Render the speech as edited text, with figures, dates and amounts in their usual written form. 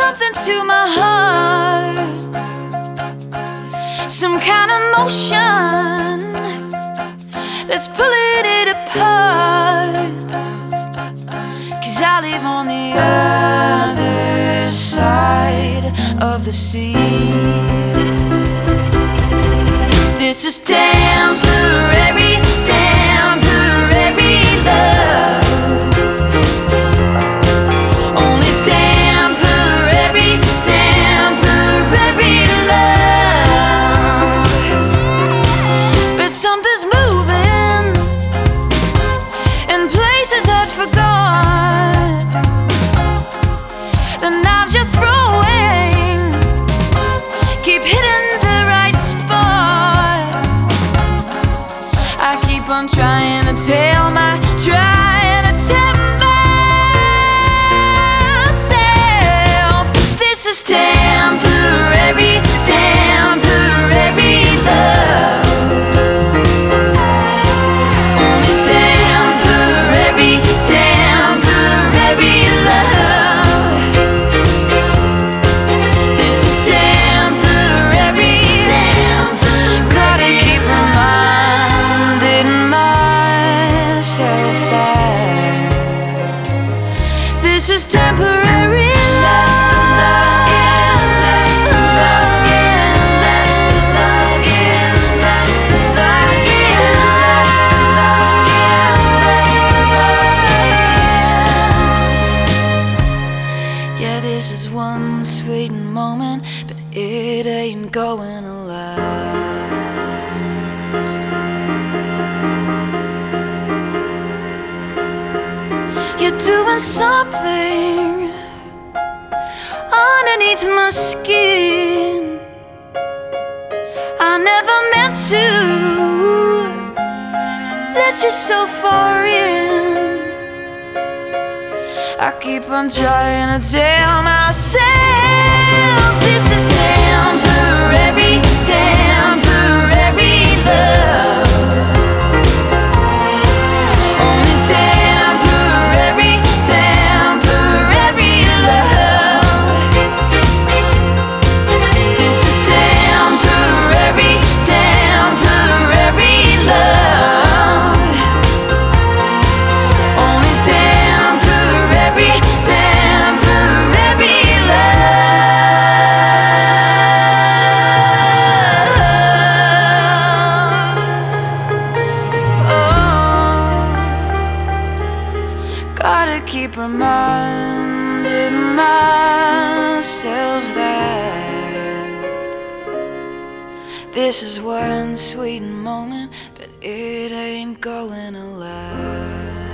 something to my heart, some kind of motion that's pulling it apart. 'Cause I live on the other side of the sea. This is temporary, temporary love. Only temporary, temporary love. But something's moving in places I'd forgot. The knives you're throwing keep hitting the right spot. I keep on trying to tell myself this is temporary, temporary love. Only temporary, temporary love. This is temporary, gotta keep reminding myself that this is temporary love. Yeah, this is one sweet moment, but it ain't going to last. You're doing something underneath my skin I never meant to let you so far in. I keep on trying to tell myself this is temporary, temporary love. Only temporary, temporary love. This is temporary, temporary love. Only temporary, temporary love. Oh, gotta keep reminding myself that this is one sweet moment, but it ain't going to last.